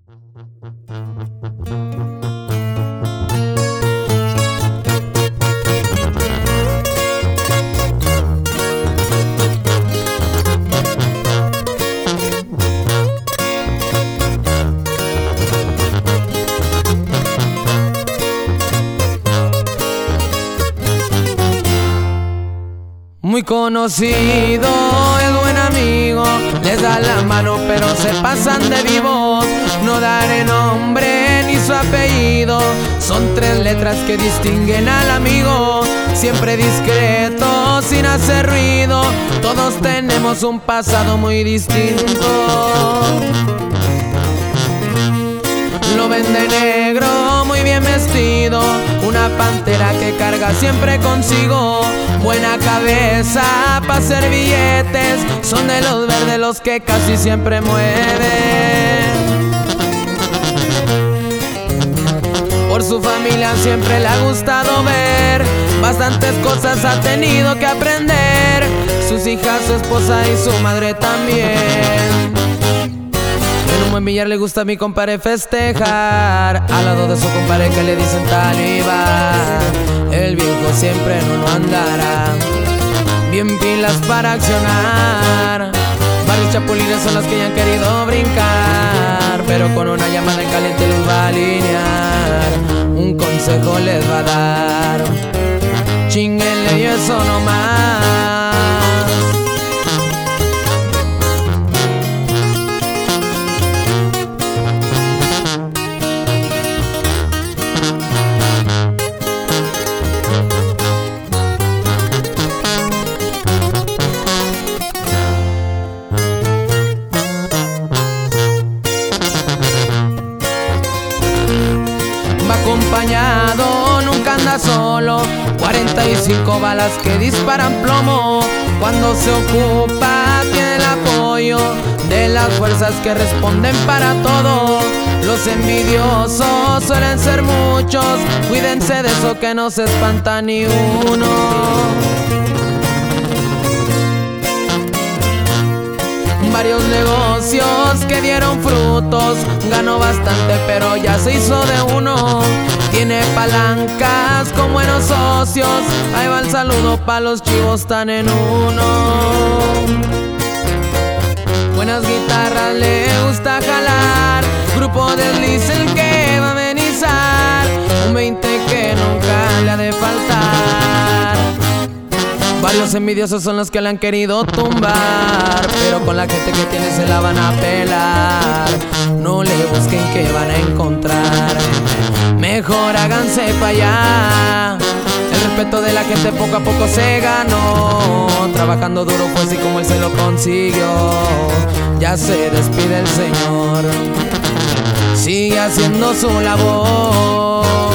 Muy conocido, es buen amigo, les da la mano pero se pasan de vivos. No daré nombre ni su apellido, son 3 letras que distinguen al amigo. Siempre discreto, sin hacer ruido, todos tenemos un pasado muy distinto. Lo ven de negro, muy bien vestido, una pantera que carga siempre consigo. Buena cabeza pa' hacer billetes, son de los verdes los que casi siempre mueven. Por su familia siempre le ha gustado ver, bastantes cosas ha tenido que aprender. Sus hijas, su esposa y su madre también. En un buen billar le gusta a mi compadre festejar, al lado de su compadre que le dicen talibán. El viejo siempre en uno andará, bien pilas para accionar. Varios chapulines son los que ya han querido brincar, pero con una llamada en caliente los va a alinear. Un consejo les va a dar, chinguenle y eso no más. Va acompañado, nunca anda solo, 45 balas que disparan plomo. Cuando se ocupa tiene el apoyo de las fuerzas que responden para todo. Los envidiosos suelen ser muchos, cuídense de eso que no se espanta ni uno. Varios negocios que dieron frutos, ganó bastante pero ya se hizo de uno. Tiene palancas con buenos socios, ahí va el saludo pa' los chivos tan en uno. Buenas guitarras le gusta jalar, grupo desliz el que va a amenizar, un 20 que nunca le ha de faltar. Varios envidiosos son los que le han querido tumbar, pero con la gente que tiene se la van a pelar. No le busquen que van a encontrar, mejor háganse pa' allá. El respeto de la gente poco a poco se ganó, trabajando duro fue así como él se lo consiguió. Ya se despide el señor, sigue haciendo su labor.